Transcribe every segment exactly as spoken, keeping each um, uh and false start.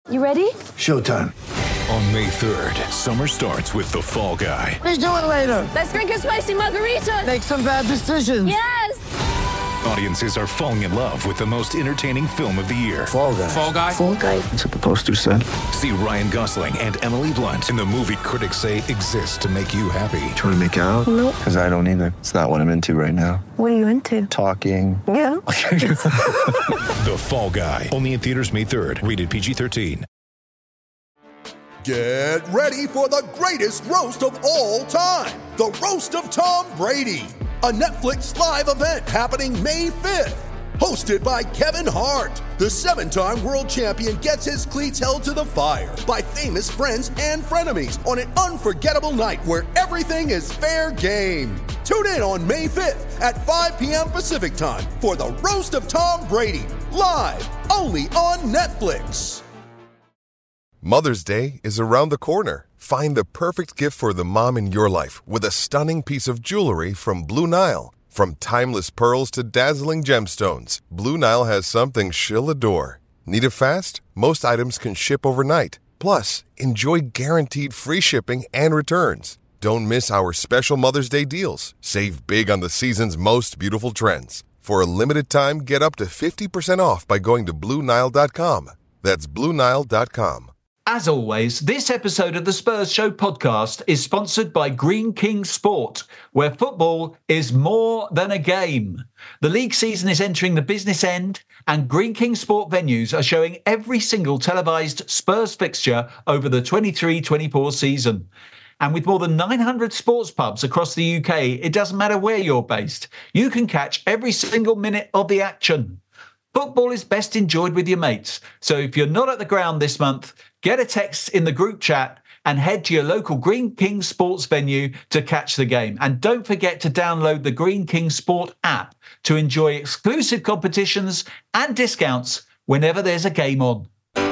You ready? Showtime. On May third, summer starts with The Fall Guy. Let's do it later. Let's drink a spicy margarita. Make some bad decisions. Yes! Audiences are falling in love with the most entertaining film of the year. Fall Guy. Fall Guy? Fall Guy. That's what the poster said. See Ryan Gosling and Emily Blunt in the movie critics say exists to make you happy. Trying to make it out? Nope. Because I don't either. It's not what I'm into right now. What are you into? Talking. Yeah. The Fall Guy. Only in theaters May third. Rated P G thirteen. Get ready for the greatest roast of all time. The Roast of Tom Brady. A Netflix live event happening May fifth. Hosted by Kevin Hart. The seven-time world champion gets his cleats held to the fire by famous friends and frenemies on an unforgettable night where everything is fair game. Tune in on May fifth at five p.m. Pacific time for the Roast of Tom Brady. Live only on Netflix. Mother's Day is around the corner. Find the perfect gift for the mom in your life with a stunning piece of jewelry from Blue Nile. From timeless pearls to dazzling gemstones, Blue Nile has something she'll adore. Need it fast? Most items can ship overnight. Plus, enjoy guaranteed free shipping and returns. Don't miss our special Mother's Day deals. Save big on the season's most beautiful trends. For a limited time, get up to fifty percent off by going to Blue Nile dot com. That's Blue Nile dot com. As always, this episode of the Spurs Show podcast is sponsored by Greene King Sport, where football is more than a game. The league season is entering the business end, and Greene King Sport venues are showing every single televised Spurs fixture over the twenty-three twenty-four season. And with more than nine hundred sports pubs across the U K, it doesn't matter where you're based. You can catch every single minute of the action. Football is best enjoyed with your mates. So if you're not at the ground this month, get a text in the group chat and head to your local Greene King Sports venue to catch the game. And don't forget to download the Greene King Sport app to enjoy exclusive competitions and discounts whenever there's a game on.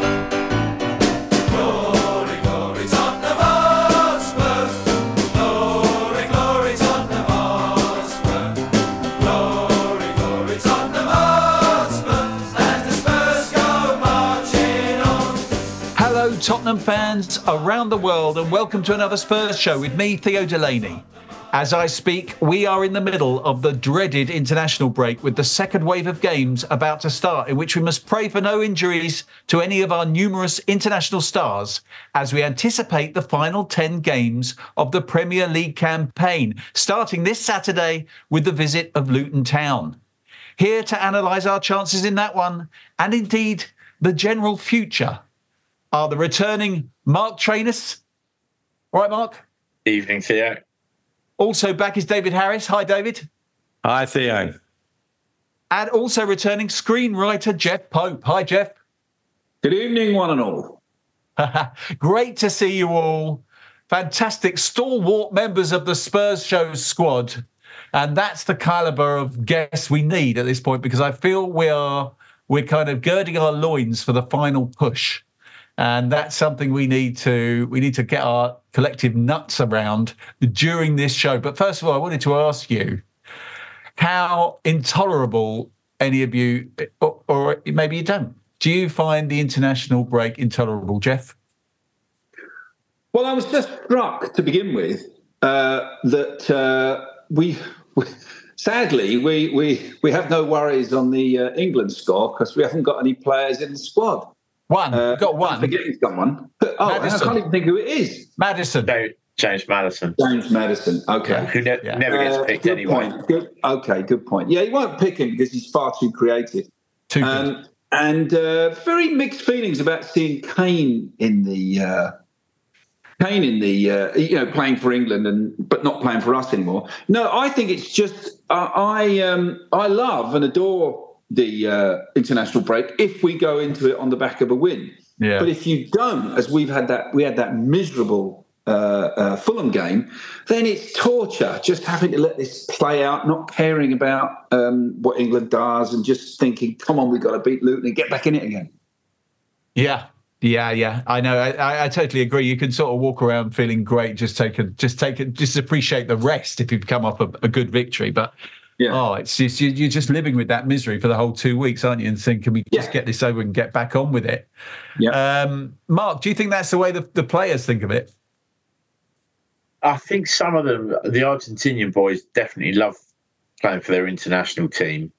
Tottenham fans around the world, and welcome to another Spurs Show with me, Theo Delaney. As I speak, we are in the middle of the dreaded international break with the second wave of games about to start, in which we must pray for no injuries to any of our numerous international stars as we anticipate the final ten games of the Premier League campaign, starting this Saturday with the visit of Luton Town. Here to analyse our chances in that one, and indeed the general future, are the returning Mark Trainus. All right, Mark? Evening, Theo. Also back is David Harris. Hi, David. Hi, Theo. And also returning screenwriter Jeff Pope. Hi, Jeff. Good evening, one and all. Great to see you all. Fantastic stalwart members of the Spurs Show squad. And that's the calibre of guests we need at this point, because I feel we are, we're kind of girding our loins for the final push. And that's something we need to we need to get our collective nuts around during this show. But first of all, I wanted to ask you how intolerable any of you, or, or maybe you don't, do you find the international break intolerable, Jeff? Well, I was just struck to begin with uh, that uh, we, we, sadly, we, we, we have no worries on the uh, England score because we haven't got any players in the squad. One, uh, got one. I'm forgetting someone. Oh, Madison. I can't even think who it is. Madison. James Madison. James Madison. Okay. Who ne- yeah. never gets uh, picked good anyway. Point. Good. Okay, good point. Yeah, he won't pick him because he's far too creative. Too um, good. And uh, very mixed feelings about seeing Kane in the uh, Kane in the uh, you know playing for England and but not playing for us anymore. No, I think it's just uh, I um, I love and adore the uh, international break if we go into it on the back of a win. Yeah. But if you don't, as we've had that, we had that miserable uh, uh, Fulham game, then it's torture just having to let this play out, not caring about um, what England does and just thinking, come on, we've got to beat Luton and get back in it again. Yeah. Yeah, yeah, I know. I, I totally agree. You can sort of walk around feeling great, just take a, just take it, just appreciate the rest if you've come off a, a good victory. But Yeah. Oh, it's just, you're just living with that misery for the whole two weeks, aren't you? And think, can we just Yeah. get this over and get back on with it? Yeah. Um, Mark, do you think that's the way the, the players think of it? I think some of them, the Argentinian boys, definitely love playing for their international team.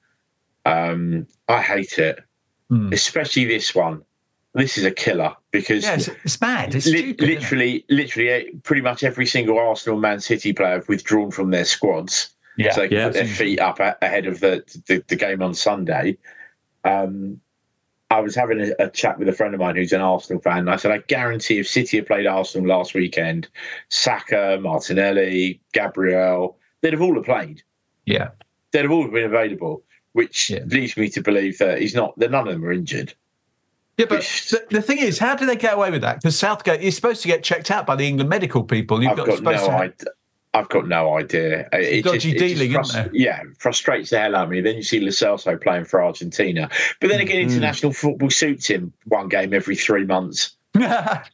Um, I hate it, mm. especially this one. This is a killer because yeah, it's, it's mad. It's li- stupid, literally, literally, pretty much every single Arsenal, Man City player have withdrawn from their squads. Yeah, so they can yeah, put their feet up a- ahead of the, the, the game on Sunday. Um, I was having a, a chat with a friend of mine who's an Arsenal fan, and I said, I guarantee if City had played Arsenal last weekend, Saka, Martinelli, Gabriel, they'd have all have played. Yeah. They'd have all been available, which yeah. leads me to believe that he's not, that none of them are injured. Yeah, but the, the thing is, how do they get away with that? Because Southgate is supposed to get checked out by the England medical people. You've I've got, got supposed no to have, idea. I've got no idea. It dodgy just, dealing, it just isn't frust- there? Yeah, frustrates the hell out of me. Then you see Lo Celso playing for Argentina. But then again, Mm. international football suits him one game every three months. a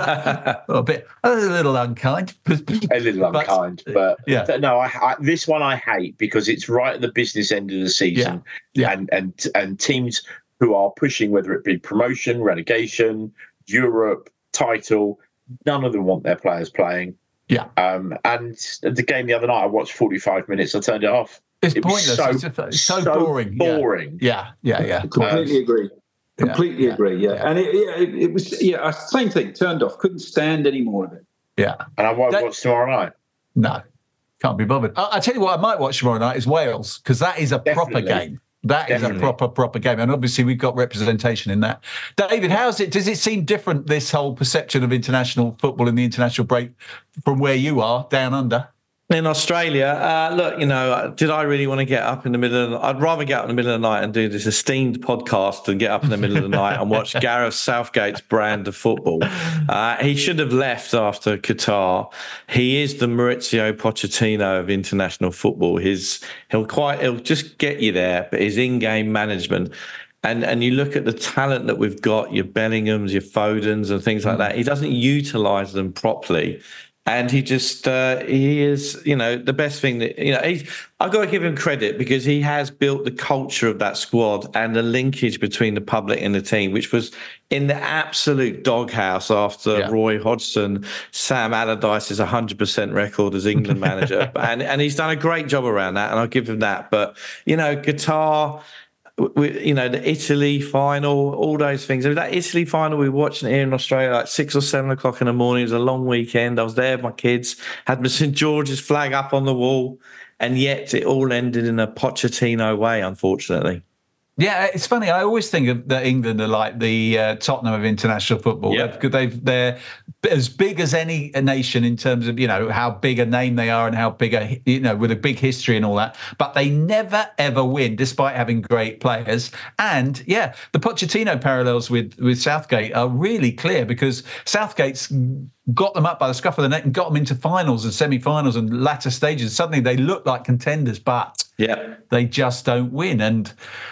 bit, a little unkind. A little but, unkind. But yeah. no, I, I, this one I hate because it's right at the business end of the season. Yeah. Yeah. And, and, and teams who are pushing, whether it be promotion, relegation, Europe, title, none of them want their players playing. Yeah. Um, and the game the other night, I watched forty-five minutes. I turned it off. It's it pointless. So, it's just, so, so boring. Boring. Yeah, yeah, yeah. yeah. Completely um, agree. Completely yeah, agree. Yeah, yeah. and it, yeah, it, it was yeah, same thing. Turned off. Couldn't stand any more of it. Yeah. And I won't That, watch tomorrow night. No, can't be bothered. I, I tell you what, I might watch tomorrow night is Wales because that is a Definitely. proper game. That Definitely. is a proper, proper game. And obviously we've got representation in that. David, how's it? Does it seem different, this whole perception of international football and the international break from where you are down under? In Australia, uh, look, you know, did I really want to get up in the middle of the I'd rather get up in the middle of the night and do this esteemed podcast than get up in the middle of the night and watch Gareth Southgate's brand of football. Uh, he should have left after Qatar. He is the Maurizio Pochettino of international football. His he'll quite he'll just get you there, but his in-game management. And and you look at the talent that we've got, your Bellinghams, your Fodens and things like that, he doesn't utilise them properly. And he just, uh, he is, you know, the best thing that, you know, he's, I've got to give him credit because he has built the culture of that squad and the linkage between the public and the team, which was in the absolute doghouse after Yeah. Roy Hodgson, Sam Allardyce's one hundred percent record as England manager. and, and he's done a great job around that, and I'll give him that. But, you know, Qatar, we, you know, the Italy final, all those things. I mean, that Italy final, we were watching it here in Australia like six or seven o'clock in the morning. It was a long weekend. I was there with my kids, had my Saint George's flag up on the wall, and yet it all ended in a Pochettino way, unfortunately. Yeah, it's funny. I always think of that England are like the uh, Tottenham of international football. Yeah. They've, they've, they're as big as any nation in terms of, you know, how big a name they are and how big a, you know, with a big history and all that. But they never, ever win despite having great players. And yeah, the Pochettino parallels with, with Southgate are really clear because Southgate's got them up by the scruff of the neck and got them into finals and semi-finals and latter stages. Suddenly they look like contenders, but yeah, they just don't win. And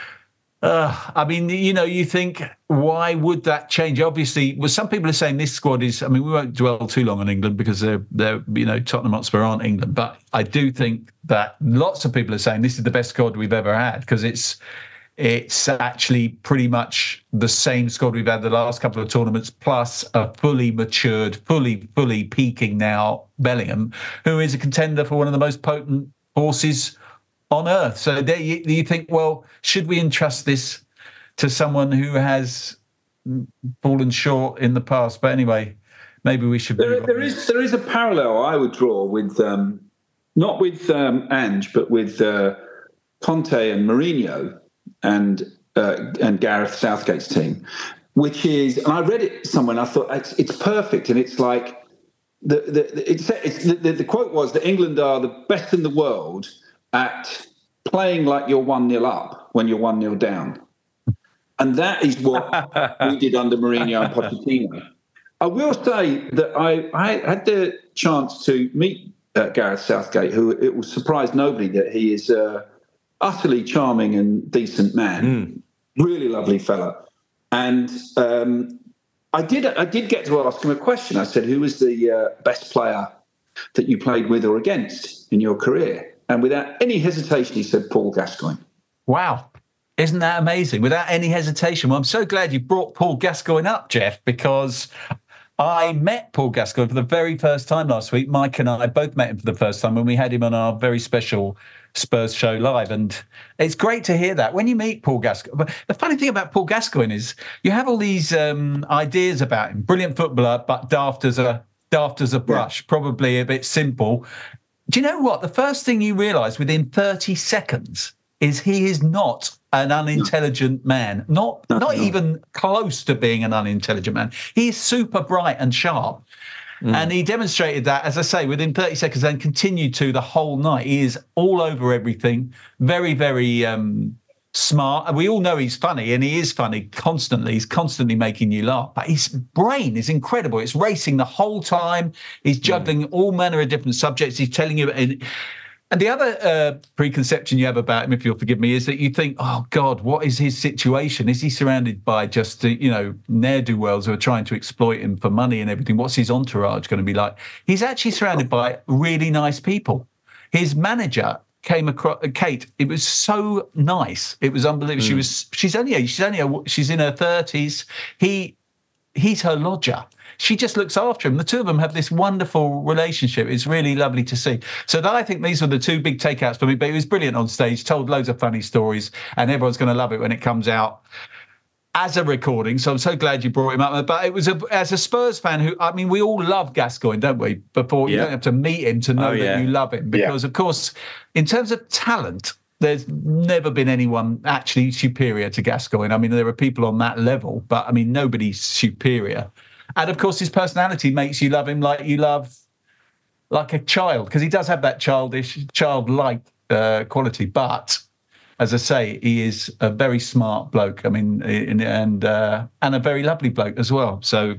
Uh, I mean, you know, you think, why would that change? Obviously, well, some people are saying this squad is, I mean, we won't dwell too long on England because they're, they're, you know, Tottenham Hotspur aren't England. But I do think that lots of people are saying this is the best squad we've ever had because it's, it's actually pretty much the same squad we've had the last couple of tournaments, plus a fully matured, fully, fully peaking now Bellingham, who is a contender for one of the most potent forces on earth. So there you, you think, well, should we entrust this to someone who has fallen short in the past? But anyway, maybe we should. There, there is there is a parallel I would draw with um, not with um, Ange, but with uh, Conte and Mourinho and uh, and Gareth Southgate's team, which is, and I read it somewhere, and I thought it's, it's perfect, and it's like the the it's, it's the, the, the quote was that England are the best in the world at playing like you're one nil up when you're one nil down. And that is what we did under Mourinho and Pochettino. I will say that I, I had the chance to meet uh, Gareth Southgate, who it will surprise nobody that he is a utterly charming and decent man, mm. really lovely fella. And um, I did I did get to ask him a question. I said, who was the uh, best player that you played with or against in your career? And without any hesitation, he said, Paul Gascoigne. Wow. Isn't that amazing? Without any hesitation. Well, I'm so glad you brought Paul Gascoigne up, Jeff, because I met Paul Gascoigne for the very first time last week. Mike and I both met him for the first time when we had him on our very special Spurs show live. And it's great to hear that. When you meet Paul Gascoigne, but the funny thing about Paul Gascoigne is you have all these um, ideas about him. Brilliant footballer, but daft as a, daft as a brush, yeah. Probably a bit simple. Do you know what? The first thing you realise within thirty seconds is he is not an unintelligent no. man, not no, not no. even close to being an unintelligent man. He's super bright and sharp. Mm. And he demonstrated that, as I say, within thirty seconds and continued to the whole night. He is all over everything, very, very um, smart. And we all know he's funny, and he is funny constantly. He's constantly making you laugh. But his brain is incredible. It's racing the whole time. He's juggling mm. all manner of different subjects. He's telling you... And, And the other uh, preconception you have about him, if you'll forgive me, is that you think, oh, God, what is his situation? Is he surrounded by just, uh, you know, ne'er-do-wells who are trying to exploit him for money and everything? What's his entourage going to be like? He's actually surrounded by really nice people. His manager came across, uh, Kate, it was so nice. It was unbelievable. Mm. She was, she's only, she's only, a, she's in her thirties. He, he's her lodger. She just looks after him. The two of them have this wonderful relationship. It's really lovely to see. So I think these were the two big takeouts for me. But he was brilliant on stage, told loads of funny stories, and everyone's going to love it when it comes out as a recording. So I'm so glad you brought him up. But it was a, as a Spurs fan who, I mean, we all love Gascoigne, don't we? Before you yeah. don't have to meet him to know oh, yeah. that you love him. Because, yeah. of course, in terms of talent, there's never been anyone actually superior to Gascoigne. I mean, there are people on that level, but I mean, nobody's superior. And, of course, his personality makes you love him like you love like a child, because he does have that childish, childlike uh, quality. But, as I say, he is a very smart bloke. I mean, and uh, and a very lovely bloke as well. So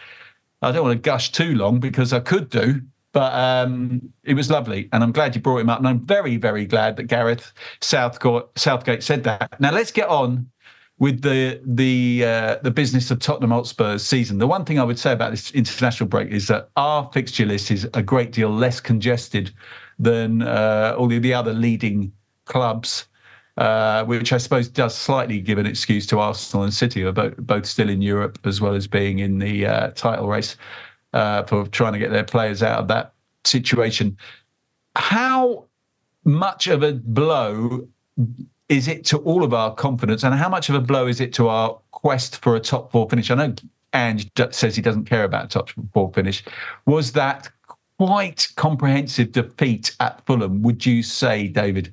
I don't want to gush too long because I could do, but um, it was lovely. And I'm glad you brought him up. And I'm very, very glad that Gareth Southgate, Southgate said that. Now, let's get on with the the uh, the business of Tottenham Hotspur's season. The one thing I would say about this international break is that our fixture list is a great deal less congested than uh, all of the other leading clubs, uh, which I suppose does slightly give an excuse to Arsenal and City, who are both, both still in Europe as well as being in the uh, title race uh, for trying to get their players out of that situation. How much of a blow is it to all of our confidence, and how much of a blow is it to our quest for a top four finish? I know Ange says he doesn't care about a top four finish. Was that quite comprehensive defeat at Fulham, would you say, David?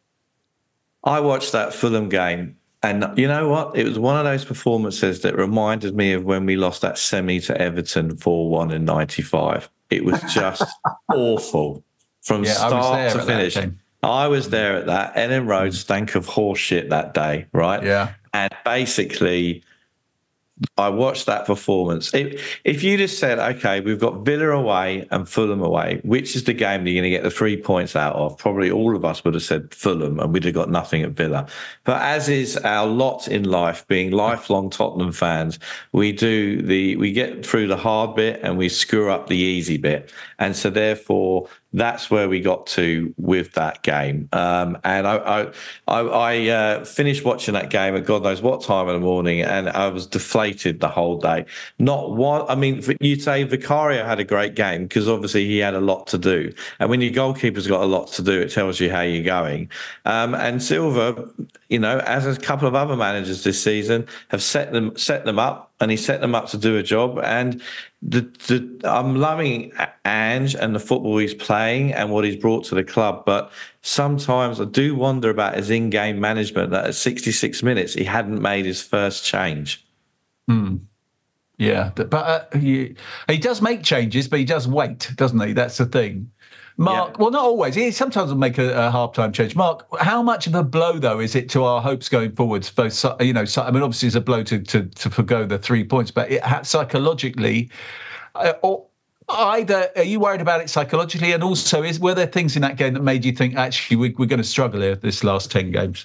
I watched that Fulham game, and you know what? It was one of those performances that reminded me of when we lost that semi to Everton four one in ninety-five. It was just awful from yeah, start to finish. I was there at that. Ellen Road stank of horse shit that day, right? Yeah. And basically, I watched that performance. If, if you just said, okay, we've got Villa away and Fulham away, which is the game that you're going to get the three points out of? Probably all of us would have said Fulham, and we'd have got nothing at Villa. But as is our lot in life, being lifelong Tottenham fans, we do the we get through the hard bit and we screw up the easy bit. And so therefore, that's where we got to with that game. Um, and I, I, I, I uh, finished watching that game at God knows what time in the morning, and I was deflated the whole day. Not one, I mean, you'd say Vicario had a great game because obviously he had a lot to do. And when your goalkeeper's got a lot to do, it tells you how you're going. Um, and Silva, you know, as a couple of other managers this season, have set them set them up, and he set them up to do a job. And the, the, I'm loving Ange and the football he's playing and what he's brought to the club. But sometimes I do wonder about his in-game management, that at sixty-six minutes, he hadn't made his first change. Hmm. Yeah, but uh, he, he does make changes, but he does wait, doesn't he? That's the thing. Mark, yeah. Well, not always. He sometimes will make a, a half-time change. Mark, how much of a blow, though, is it to our hopes going forwards? Both, you know, I mean, obviously it's a blow to to, to forgo the three points, but it psychologically, uh, or either are you worried about it psychologically, and also is were there things in that game that made you think actually we, we're going to struggle here this last ten games?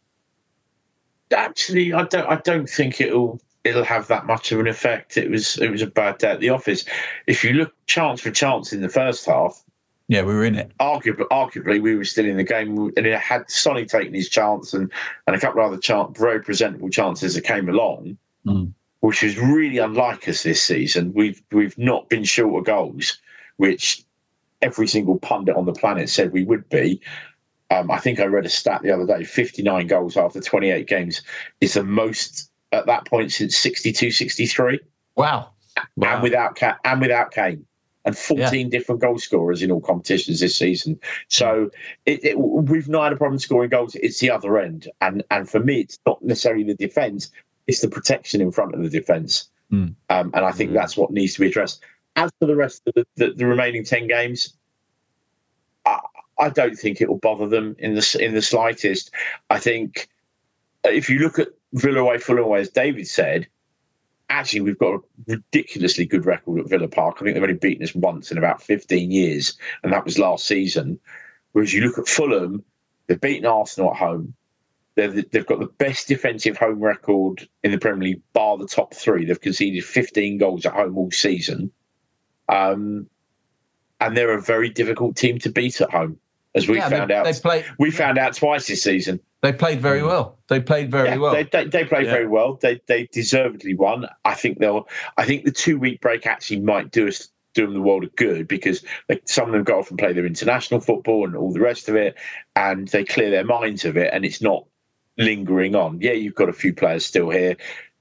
Actually, I don't. I don't think it'll. It'll have that much of an effect. It was. It was a bad day at the office. If you look chance for chance in the first half, Yeah, we were in it. Arguably, arguably, we were still in the game, and it had Sonny taken his chance and, and a couple of other chance, very presentable chances that came along, mm. which was really unlike us this season. We've we've not been short of goals, which every single pundit on the planet said we would be. Um, I think I read a stat the other day: fifty-nine goals after twenty-eight games is the most at that point since sixty-two sixty-three. Wow! wow. And without and without Kane. And fourteen yeah. different goal scorers in all competitions this season. So it, it, we've not had a problem scoring goals. It's the other end. And and for me, it's not necessarily the defence. It's the protection in front of the defence. Mm. Um, and I think mm. that's what needs to be addressed. As for the rest of the, the, the remaining ten games, I, I don't think it will bother them in the, in the slightest. I think if you look at Villa away, Fulham away, as David said, actually, we've got a ridiculously good record at Villa Park. I think they've only beaten us once in about fifteen years, and that was last season. Whereas you look at Fulham, they've beaten Arsenal at home. They've, they've got the best defensive home record in the Premier League, bar the top three. They've conceded fifteen goals at home all season. Um, and they're a very difficult team to beat at home, as we yeah, found they, out. They play, we found out twice this season. They played very well. They played very yeah, well. They, they, they played yeah. very well. They they deservedly won. I think they'll. I think the two week break actually might do us do them the world of good, because they, some of them go off and play their international football and all the rest of it, and they clear their minds of it, and it's not lingering on. Yeah, you've got a few players still here.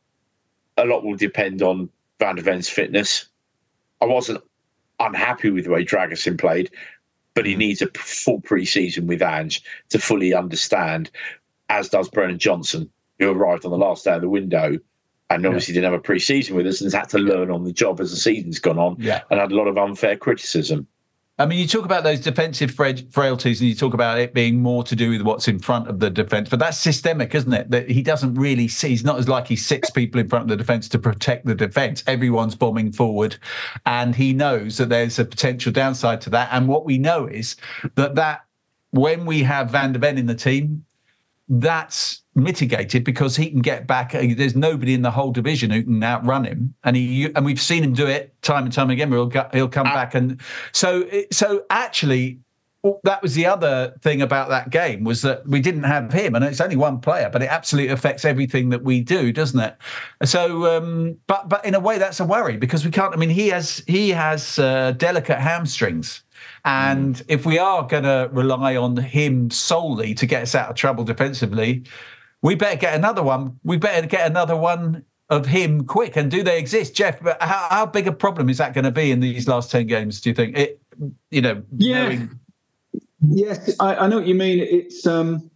A lot will depend on Van der Ven's fitness. I wasn't unhappy with the way Dragusin played, but he needs a full pre-season with Ange to fully understand, as does Brennan Johnson, who arrived on the last day of the window and obviously yeah. didn't have a pre-season with us and has had to learn on the job as the season's gone on yeah. and had a lot of unfair criticism. I mean, you talk about those defensive frailties and you talk about it being more to do with what's in front of the defence, but that's systemic, isn't it? That he doesn't really see, he's not as like he sits people in front of the defence to protect the defence. Everyone's bombing forward and he knows that there's a potential downside to that. And what we know is that, that when we have Van der Ven in the team, that's mitigated because he can get back. There's nobody in the whole division who can outrun him, and he and we've seen him do it time and time again. Where he'll he'll come back, and so so actually, that was the other thing about that game, was that we didn't have him, and it's only one player, but it absolutely affects everything that we do, doesn't it? So, um, but but in a way, that's a worry because we can't. I mean, he has he has uh, delicate hamstrings. And mm. if we are going to rely on him solely to get us out of trouble defensively, we better get another one. We better get another one of him quick. And do they exist, Jeff? How, how big a problem is that going to be in these last ten games? Do you think? It, you know, yeah, knowing... yes, I, I know what you mean. It's. Um,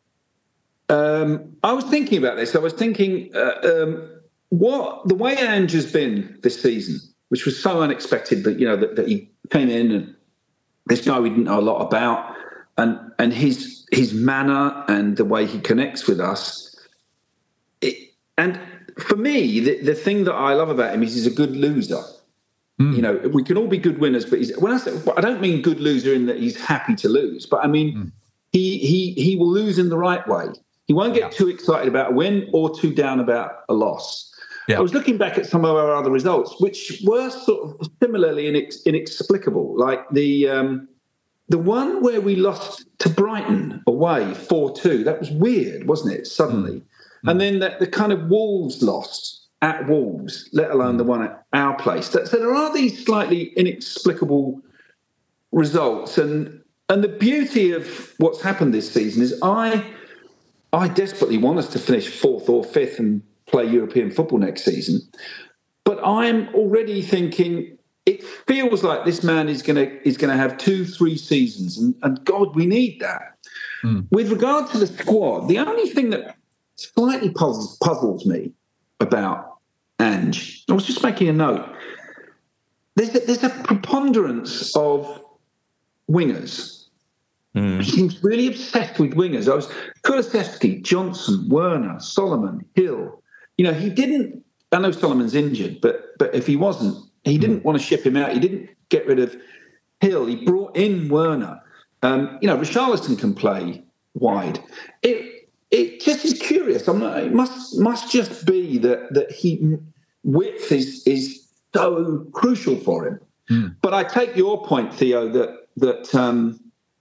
um, I was thinking about this. I was thinking uh, um, what the way Ange has been this season, which was so unexpected. But you know that, that he came in and. This guy we didn't know a lot about, and and his his manner and the way he connects with us. It, and for me, the, the thing that I love about him is he's a good loser. Mm. You know, we can all be good winners, but he's, when I say, I don't mean good loser in that he's happy to lose, but I mean mm. he he he will lose in the right way. He won't get yeah. too excited about a win or too down about a loss. Yeah. I was looking back at some of our other results, which were sort of similarly inex- inexplicable, like the um, the one where we lost to Brighton away four two. That was weird, wasn't it, suddenly? Mm. And then the, the kind of Wolves loss at Wolves, let alone mm. the one at our place. So there are these slightly inexplicable results. And and the beauty of what's happened this season is I I desperately want us to finish fourth or fifth and play European football next season. But I'm already thinking it feels like this man is going to is going to have two, three seasons. And, and God, we need that. Mm. With regard to the squad, the only thing that slightly puzzles, puzzles me about Ange, I was just making a note. There's a, there's a preponderance of wingers. Mm. He seems really obsessed with wingers. I was Kulusevski, Johnson, Werner, Solomon, Hill. You know, he didn't. I know Solomon's injured, but but if he wasn't, he didn't mm. want to ship him out. He didn't get rid of Hill. He brought in Werner. Um, you know, Richarlison can play wide. It it just is curious. I'm not. It must must just be that that he width is is so crucial for him. Mm. But I take your point, Theo, that that um,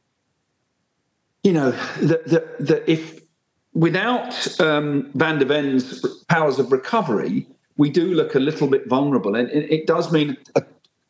you know that, that, that if without um, Van de Ven's powers of recovery, we do look a little bit vulnerable, and it, it does mean. A,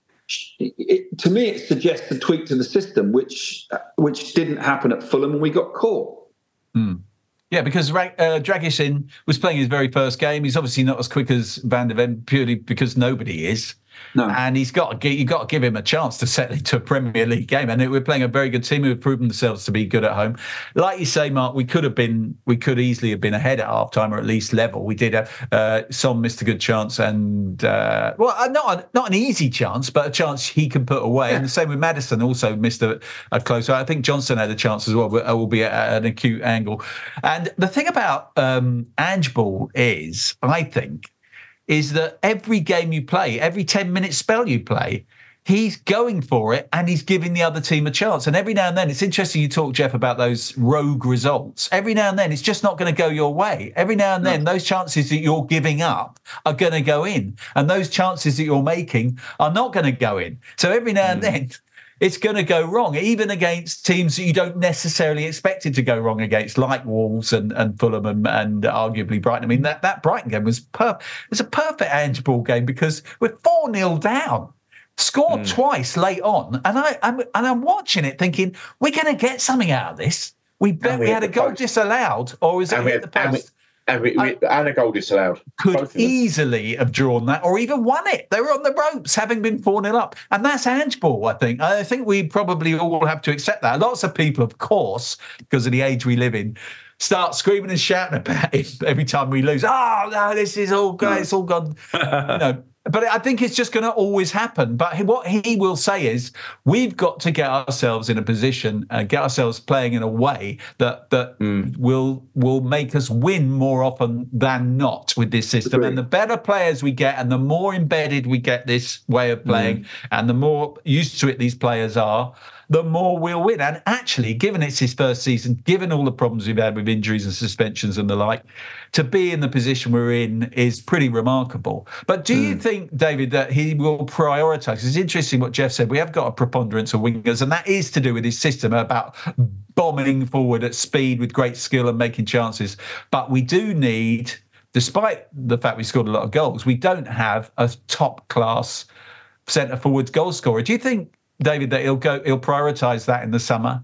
It, to me, it suggests a tweak to the system, which which didn't happen at Fulham, and we got caught. Mm. Yeah, because uh, Dragusin was playing his very first game. He's obviously not as quick as Van de Ven, purely because nobody is. No. And he's got to, you've got to give him a chance to settle into a Premier League game. And we're playing a very good team who have proven themselves to be good at home. Like you say, Mark, we could have been, we could easily have been ahead at half time, or at least level. We did. A, uh, Son missed a good chance, and uh, well, not a, not an easy chance, but a chance he can put away. Yeah. And the same with Maddison, also missed a, a close. I think Johnson had a chance as well, but will be at an acute angle. And the thing about um, Ange Ball is, I think, is that every game you play, every ten-minute spell you play, he's going for it and he's giving the other team a chance. And every now and then, it's interesting you talk, Jeff, about those rogue results. Every now and then, it's just not going to go your way. Every now and then, no. those chances that you're giving up are going to go in. And those chances that you're making are not going to go in. So every now mm. and then, it's going to go wrong, even against teams that you don't necessarily expect it to go wrong against, like Wolves and, and Fulham and, and arguably Brighton. I mean, that, that Brighton game was perfect. It was a perfect Ange Ball game because we're four nil down, scored mm. twice late on, and, I, I'm, and I'm watching it thinking, we're going to get something out of this. We bet we, we had a goal post. disallowed, or was it hit the post? And, we, we, and a goal disallowed. Could easily have drawn that or even won it. They were on the ropes, having been four nil up. And that's Ange Ball, I think. I think we probably all have to accept that. Lots of people, of course, because of the age we live in, start screaming and shouting about it every time we lose. Oh, no, this is all good. It's all gone. You know. But I think it's just going to always happen. But what he will say is, we've got to get ourselves in a position, uh, get ourselves playing in a way that that mm. will will make us win more often than not with this system. And the better players we get, and the more embedded we get this way of playing, mm. and the more used to it these players are, the more we'll win. And actually, given it's his first season, given all the problems we've had with injuries and suspensions and the like, to be in the position we're in is pretty remarkable. But do mm. you think, David, that he will prioritise? It's interesting what Jeff said. We have got a preponderance of wingers, and that is to do with his system about bombing forward at speed with great skill and making chances. But we do need, despite the fact we scored a lot of goals, we don't have a top-class centre-forward goal scorer. Do you think, David, that he'll go, he'll prioritise that in the summer?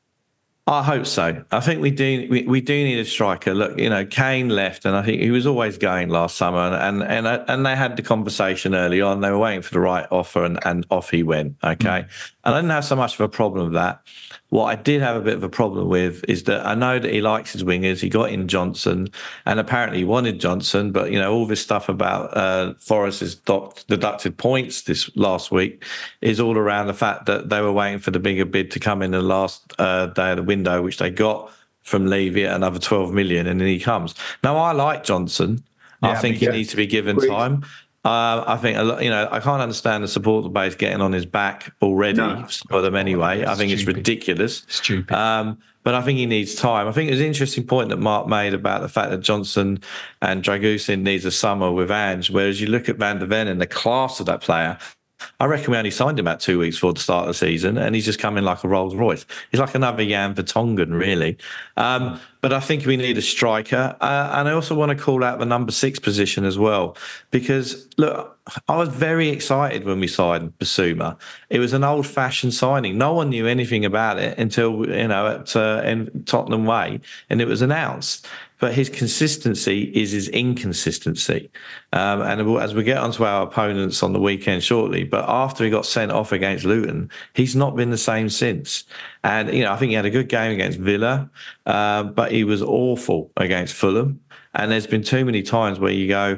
I hope so. I think we do. We, we do need a striker. Look, you know, Kane left, and I think he was always going last summer. And and and, and they had the conversation early on. They were waiting for the right offer, and, and off he went. Okay, mm. and I didn't have so much of a problem with that. What I did have a bit of a problem with is that I know that he likes his wingers. He got in Johnson, and apparently he wanted Johnson. But, you know, all this stuff about uh, Forest's docked, deducted points this last week is all around the fact that they were waiting for the bigger bid to come in the last uh, day of the window, which they got from Levy at another twelve million, and then he comes. Now, I like Johnson. Yeah, I think he needs to be given Great. time. Uh, I think, you know, I can't understand the supporter base getting on his back already, no. for them anyway. I think stupid. it's ridiculous. Stupid. Um, but I think he needs time. I think it was an interesting point that Mark made about the fact that Johnson and Dragusin needs a summer with Ange, whereas you look at Van de Ven and the class of that player, I reckon we only signed him about two weeks before the start of the season, and he's just come in like a Rolls Royce. He's like another Jan Vertonghen, really. Um, but I think we need a striker. Uh, and I also want to call out the number six position as well, because, look, I was very excited when we signed Bissouma. It was an old-fashioned signing. No one knew anything about it until, you know, at uh, in Tottenham Way, and it was announced. But his consistency is his inconsistency. Um, and as we get onto our opponents on the weekend shortly, but after he got sent off against Luton, he's not been the same since. And, you know, I think he had a good game against Villa, um, but he was awful against Fulham. And there's been too many times where you go,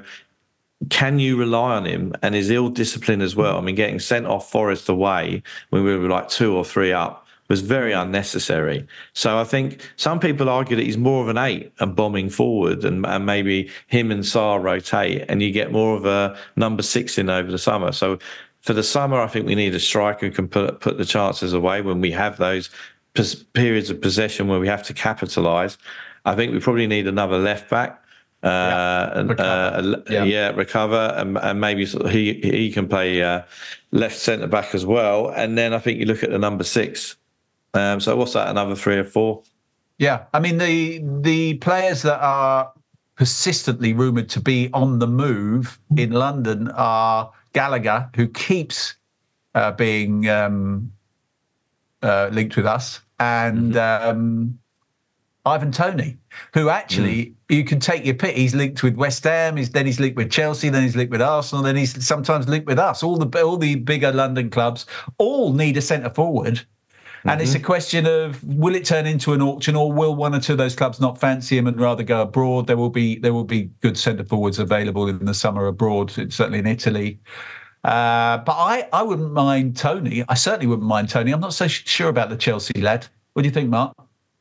can you rely on him? And his ill discipline as well. I mean, getting sent off Forest away when we were like two or three up was very unnecessary. So I think some people argue that he's more of an eight and bombing forward, and, and maybe him and Sarr rotate and you get more of a number six in over the summer. So for the summer, I think we need a striker who can put, put the chances away when we have those periods of possession where we have to capitalise. I think we probably need another left back. Uh, Yeah, and, recover. uh, Yeah. yeah, recover, and, and maybe sort of he he can play uh, left centre back as well. And then I think you look at the number six. Um, so what's that? Another three or four? Yeah, I mean the the players that are persistently rumoured to be on the move in London are Gallagher, who keeps uh, being um, uh, linked with us, and mm-hmm. um, Ivan Toney, who actually mm. you can take your pick. He's linked with West Ham. He's then he's linked with Chelsea. Then he's linked with Arsenal. Then he's sometimes linked with us. All the all the bigger London clubs all need a centre forward. And mm-hmm. it's a question of, will it turn into an auction, or will one or two of those clubs not fancy him and rather go abroad? There will be there will be good centre forwards available in the summer abroad, certainly in Italy. Uh, but I, I wouldn't mind Toney. I certainly wouldn't mind Toney. I'm not so sure about the Chelsea lad. What do you think, Mark?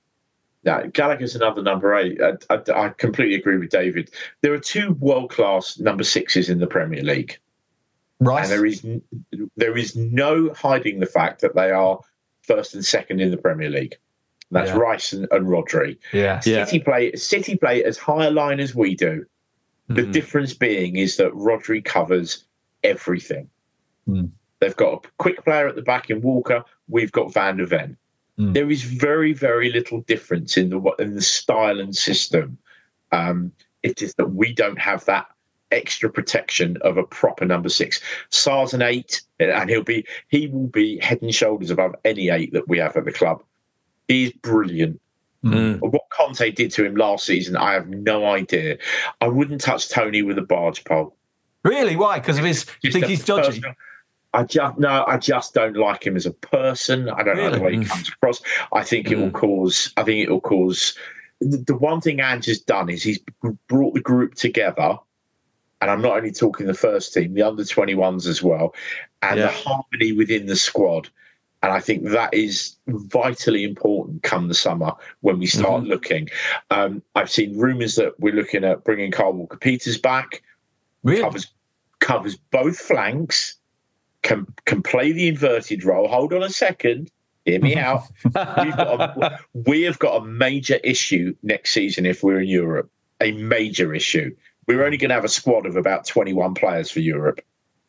Yeah, Gallagher's another number eight. I, I, I completely agree with David. There are two world-class number sixes in the Premier League. Right. And there is there is no hiding the fact that they are first and second in the Premier League. That's yeah. Rice and, and Rodri. Yeah. City yeah. play City play as high a line as we do. Mm. The difference being is that Rodri covers everything. Mm. They've got a quick player at the back in Walker. We've got Van der Ven. Mm. There is very, very little difference in the in the style and system. Um, it is that we don't have that extra protection of a proper number six. Sarr's an eight, and he'll be he will be head and shoulders above any eight that we have at the club. He's brilliant. Mm. What Conte did to him last season, I have no idea. I wouldn't touch Toney with a barge pole. Really? Why? Because of his? You think he's dodgy? Personal, I just no, I just don't like him as a person. I don't really? like the way he comes across. I think mm. it will cause. I think it will cause. The, the one thing Ange has done is he's brought the group together. And I'm not only talking the first team, the under twenty-ones as well, and yeah. the harmony within the squad. And I think that is vitally important come the summer when we start mm-hmm. looking. Um, I've seen rumours that we're looking at bringing Kyle Walker-Peters back. Really? Covers, covers both flanks, can, can play the inverted role. Hold on a second. Hear me out. We've got a, we have got a major issue next season if we're in Europe. A major issue. We're only going to have a squad of about twenty-one players for Europe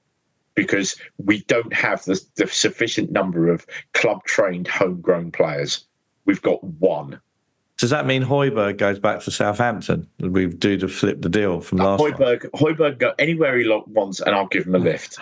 because we don't have the, the sufficient number of club-trained, homegrown players. We've got one. Does that mean Højbjerg goes back to Southampton? We do to flip the deal from last uh, Højbjerg, Højbjerg go anywhere he wants, and I'll give him a lift.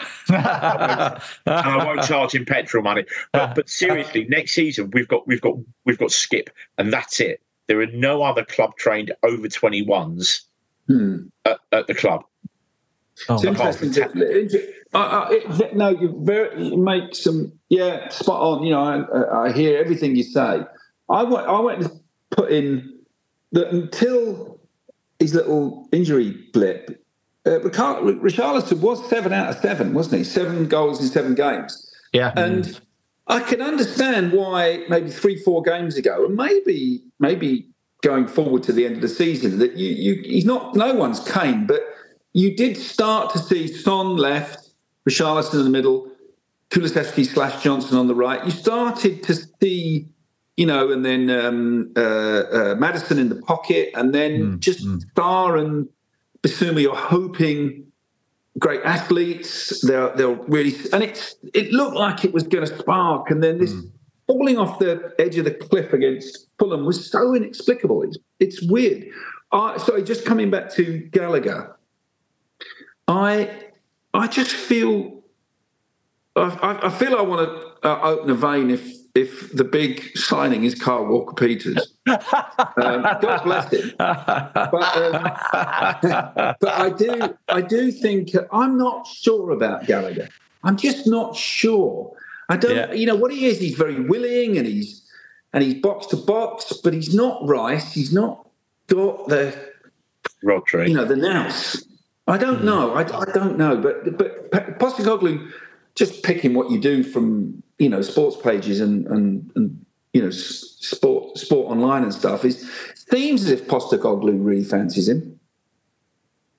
I and I won't charge him petrol money. But, but seriously, next season we've got we've got we've got Skip, and that's it. There are no other club-trained over twenty-ones. Hmm. At, at the club. Oh, it's interesting. To, uh, uh, it, no, you very you make some yeah spot on. You know, I, I hear everything you say. I went I went to put in that until his little injury blip. Uh, Richarlison was seven out of seven, wasn't he? Seven goals in seven games. Yeah, and mm. I can understand why maybe three, four games ago, and maybe maybe. going forward to the end of the season, that you, you he's not, no one's Kane, but you did start to see Son left, Richarlison in the middle, Kulusevski slash Johnson on the right. You started to see, you know, and then um, uh, uh, Maddison in the pocket, and then mm, just mm. Star and Bissouma, you're hoping great athletes. They're, they're really, and it's, it looked like it was going to spark, and then this mm. falling off the edge of the cliff against Fulham was so inexplicable. It's, it's weird. Uh, sorry, just coming back to Gallagher. I I just feel I, I feel I want to uh, open a vein if if the big signing is Kyle Walker-Peters. um, God bless him. But, um, but I do I do think uh, I'm not sure about Gallagher. I'm just not sure. I don't, yeah. you know, what he is, he's very willing and he's and he's box to box, but he's not Rice. He's not got the Rodri. You know, the nous. I don't mm. know. I, I don't know. But but Postecoglou, just picking what you do from, you know, sports pages and and, and you know sport sport online and stuff, is seems as if Postecoglou really fancies him.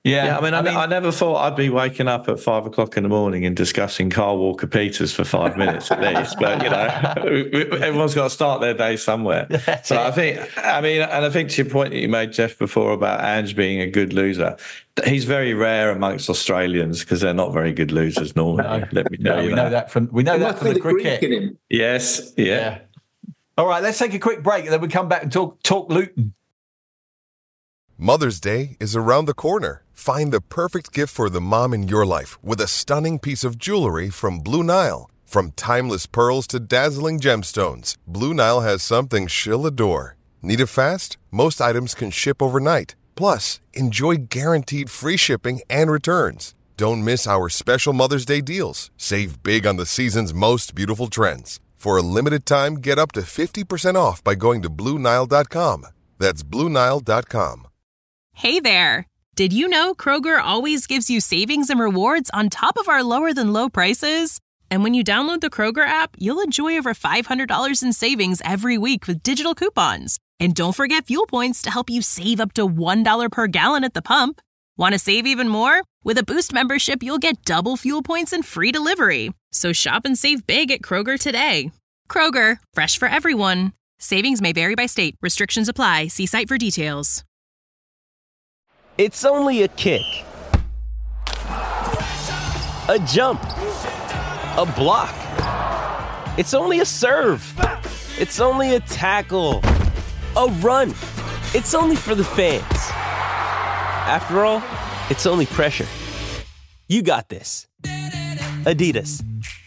Yeah, yeah. I mean, I, I mean, I never thought I'd be waking up at five o'clock in the morning and discussing Carl Walker Peters for five minutes at least. But you know, everyone's got to start their day somewhere. So I think, I mean, and I think to your point that you made, Jeff, before about Ange being a good loser, he's very rare amongst Australians because they're not very good losers normally. No, Let me tell no, you we that. know that from we know There that must from be the the Greek cricket. in him. Yes, yeah. yeah. All right, let's take a quick break and then we come back and talk talk Luton. Mother's Day is around the corner. Find the perfect gift for the mom in your life with a stunning piece of jewelry from Blue Nile. From timeless pearls to dazzling gemstones, Blue Nile has something she'll adore. Need it fast? Most items can ship overnight. Plus, enjoy guaranteed free shipping and returns. Don't miss our special Mother's Day deals. Save big on the season's most beautiful trends. For a limited time, get up to fifty percent off by going to Blue Nile dot com. That's Blue Nile dot com. Hey there. Did you know Kroger always gives you savings and rewards on top of our lower than low prices? And when you download the Kroger app, you'll enjoy over five hundred dollars in savings every week with digital coupons. And don't forget fuel points to help you save up to one dollar per gallon at the pump. Want to save even more? With a Boost membership, you'll get double fuel points and free delivery. So shop and save big at Kroger today. Kroger, fresh for everyone. Savings may vary by state. Restrictions apply. See site for details. It's only a kick, a jump, a block. It's only a serve. It's only a tackle, a run. It's only for the fans. After all, it's only pressure. You got this. Adidas.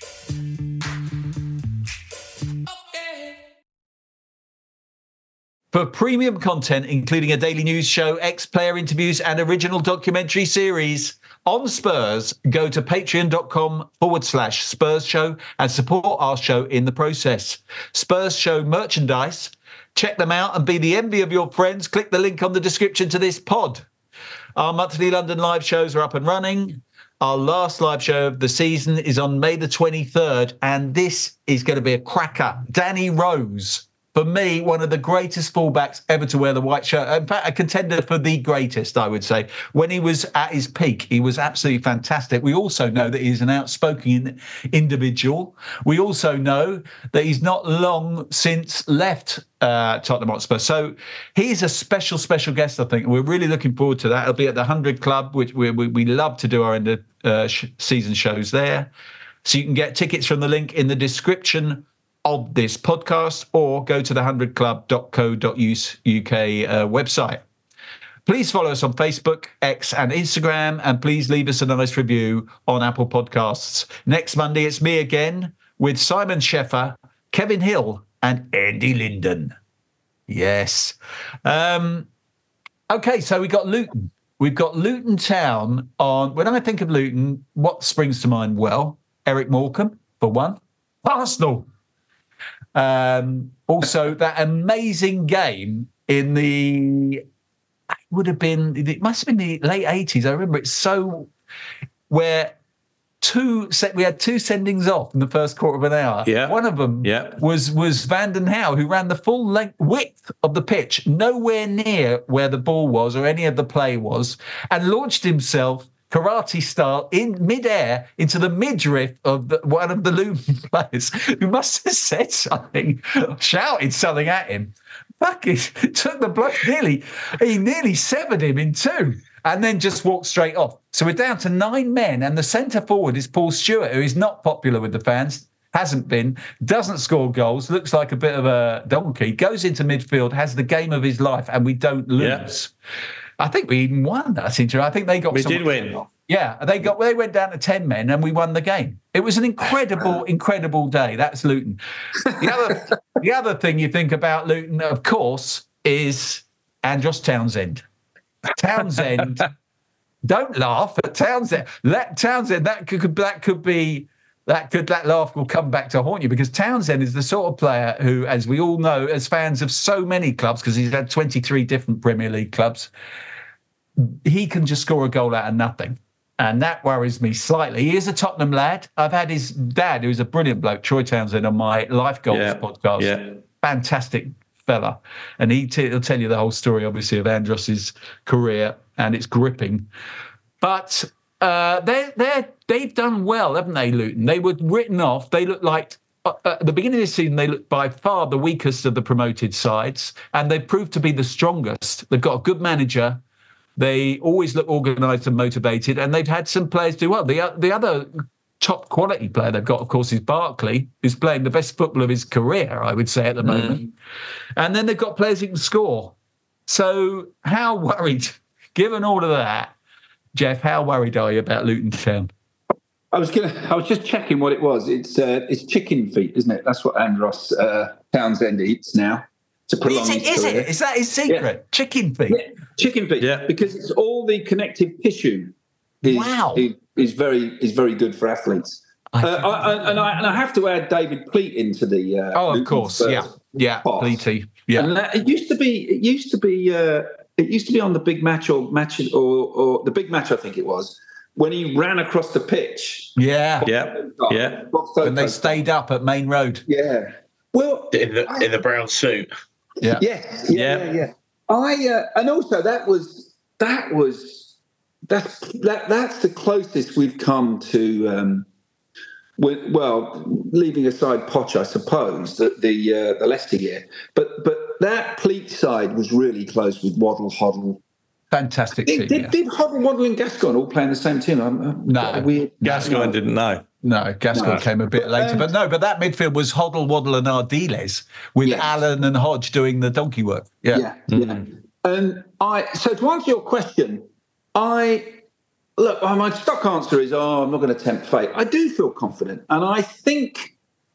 For premium content, including a daily news show, ex-player interviews, and original documentary series on Spurs, go to patreon.com forward slash Spurs Show and support our show in the process. Spurs Show merchandise. Check them out and be the envy of your friends. Click the link on the description to this pod. Our monthly London live shows are up and running. Our last live show of the season is on May the twenty-third, and this is going to be a cracker. Danny Rose. For me, one of the greatest fullbacks ever to wear the white shirt. In fact, a contender for the greatest, I would say. When he was at his peak, he was absolutely fantastic. We also know that he's an outspoken individual. We also know that he's not long since left uh, Tottenham Hotspur. So he's a special, special guest, I think. We're really looking forward to that. It'll be at the one hundred Club, which we, we, we love to do our end of uh, sh- season shows there. So you can get tickets from the link in the description of this podcast, or go to the one hundred club dot co dot U K uh, website. Please follow us on Facebook, X and Instagram, and please leave us a nice review on Apple Podcasts. Next Monday, it's me again with Simon Sheffer, Kevin Hill and Andy Linden. Yes. Um, okay, so we got Luton. We've got Luton Town on. When I think of Luton, what springs to mind? Well, Eric Morecambe, for one. Arsenal. Um, also, that amazing game in the, it would have been, it must have been the late eighties. I remember it so, where two, we had two sendings off in the first quarter of an hour. Yeah. One of them yeah. was was Van den Hauwe, who ran the full length width of the pitch, nowhere near where the ball was or any of the play was, and launched himself karate style in midair into the midriff of the, one of the Luton players, who must have said something, shouted something at him. Fucking took the bloke nearly, he nearly severed him in two, and then just walked straight off. So we're down to nine men, and the centre forward is Paul Stewart, who is not popular with the fans, hasn't been, doesn't score goals, looks like a bit of a donkey, goes into midfield, has the game of his life, and we don't lose. Yeah. I think we even won that injury. I think they got. We did win. Off. Yeah, they got. They went down to ten men, and we won the game. It was an incredible, incredible day. That's Luton. The other, the other thing you think about Luton, of course, is Andros Townsend. Townsend. Don't laugh at Townsend. Let Townsend. That could. That could be. That could. That laugh will come back to haunt you, because Townsend is the sort of player who, as we all know, as fans of so many clubs, because he's had twenty-three different Premier League clubs, he can just score a goal out of nothing. And that worries me slightly. He is a Tottenham lad. I've had his dad, who's a brilliant bloke, Troy Townsend, on my Life Goals yeah. podcast. Yeah. Fantastic fella. And he t- he'll tell you the whole story, obviously, of Andros's career, and it's gripping. But uh, they they they've done well, haven't they, Luton? They were written off. They looked like uh, at the beginning of this season they looked by far the weakest of the promoted sides, and they've proved to be the strongest. They've got a good manager. They always look organised and motivated, and they've had some players do well. The the other top quality player they've got, of course, is Barkley, who's playing the best football of his career, I would say, at the mm. moment. And then they've got players who can score. So how worried, given all of that, Jeff, how worried are you about Luton Town? I was gonna. I was just checking what it was. It's uh, it's chicken feet, isn't it? That's what Andros uh, Townsend eats now. To prolong is it? his Is career. it? Is that his secret? Yeah. Chicken feet. Yeah. Chicken feet. Yeah. Because it's all the connective tissue. Is, wow. Is, is very is very good for athletes. I uh, I, and I and I have to add David Pleat into the. Uh, oh, of Luton course, Spurs yeah, yeah, Pleaty, yeah. And that, it used to be. It used to be. Uh, it used to be on the big match or match or, or the big match. I think it was when he ran across the pitch. Yeah, yeah, oh, yeah. When they stayed up at Main Road. Yeah. Well, in the I, in the brown suit. Yeah. Yes. Yeah. Yeah. Yeah. yeah. I uh, and also that was that was that's that that's the closest we've come to. Um, with, well, leaving aside Poch, I suppose the the, uh, the Leicester year, but but that Pleat side was really close with Waddle, Hoddle. Fantastic Did, team. did, yeah. did Hoddle, Waddle, and Gascoigne all play in the same team? I'm, I'm no, weird. Gascoigne no. didn't know. No, Gascoigne no. came a bit later, but no, but that midfield was Hoddle, Waddle, and Ardiles with yes. Allen and Hodge doing the donkey work. Yeah, yeah. Mm-hmm. yeah. And I so to answer your question, I. Look, my stock answer is, oh, I'm not going to tempt fate. I do feel confident, and I think,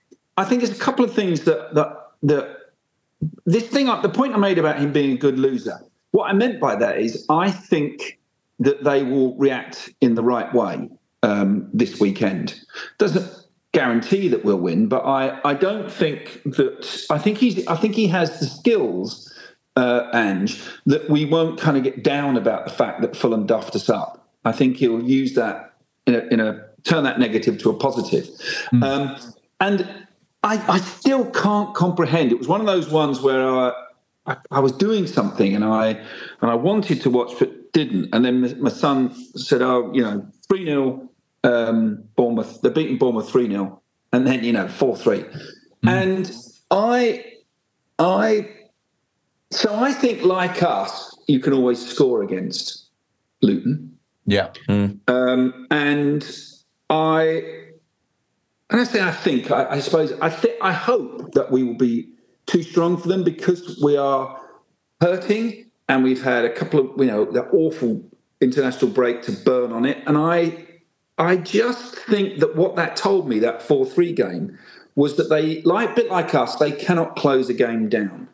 I think there's a couple of things that that that this thing. The point I made about him being a good loser. What I meant by that is, I think that they will react in the right way um, this weekend. Doesn't guarantee that we'll win, but I, I don't think that. I think he's. I think he has the skills, uh, Ange, that we won't kind of get down about the fact that Fulham duffed us up. I think he'll use that in a, in a turn that negative to a positive. Mm. Um, and I, I still can't comprehend. It was one of those ones where I, I, I was doing something and I and I wanted to watch but didn't. And then my son said, "Oh, you know, three nil um, Bournemouth. They're beating Bournemouth three nil, and then you know four three." Mm. And I, I, so I think like us, you can always score against Luton. Yeah. Mm. Um, and I, and I say I think, I, I suppose, I think, I hope that we will be too strong for them because we are hurting and we've had a couple of, you know, that awful international break to burn on it. And I, I just think that what that told me, that four three game, was that they, like a bit like us, they cannot close a game down.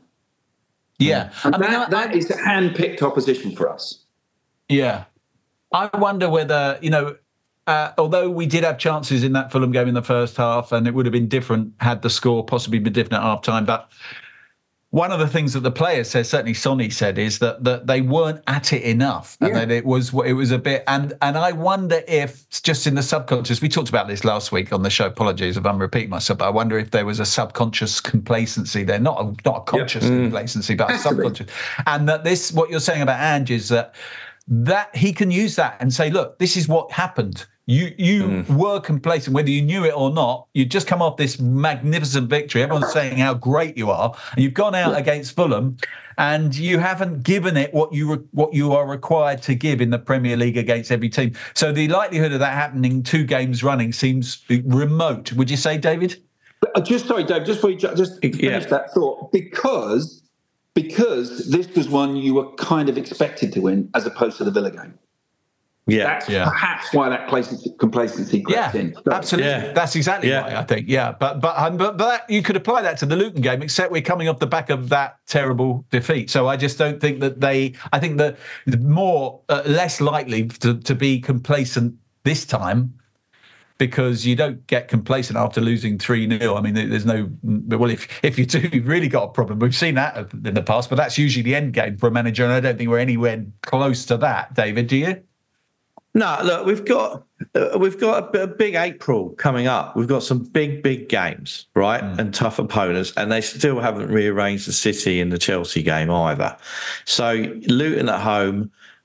Yeah. And I mean, that, I, that I, is a hand-picked opposition for us. Yeah. I wonder whether, you know, uh, although we did have chances in that Fulham game in the first half and it would have been different had the score possibly been different at half time, but one of the things that the players said, certainly Sonny said, is that, that they weren't at it enough and yeah. that it was it was a bit, and and I wonder if just in the subconscious, we talked about this last week on the show, apologies if I'm repeating myself, but I wonder if there was a subconscious complacency there, not a, not a conscious yeah. complacency, but a subconscious. And that this, what you're saying about Ange is that that he can use that and say, look, this is what happened. You you mm. were complacent, whether you knew it or not. You just come off this magnificent victory. Everyone's saying how great you are. And you've gone out yeah. against Fulham and you haven't given it what you re- what you are required to give in the Premier League against every team. So the likelihood of that happening two games running seems remote. Would you say, David? Just sorry, Dave, just before you just finish yeah. that thought, because because this was one you were kind of expected to win as opposed to the Villa game. Yeah, that's yeah. perhaps why that complacency, complacency crept yeah, in. So, absolutely. Yeah. That's exactly yeah. why I think. Yeah, but but but but that, you could apply that to the Luton game, except we're coming off the back of that terrible defeat. So I just don't think that they. I think that the more uh, less likely to, to be complacent this time. Because you don't get complacent after losing three nil. I mean, there's no... Well, if if you do, you've really got a problem. We've seen that in the past, but that's usually the end game for a manager, and I don't think we're anywhere close to that. David, do you? No, look, we've got uh, we've got a, a big April coming up. We've got some big, big games, right, mm. and tough opponents, and they still haven't rearranged the City and the Chelsea game either. So Luton at home...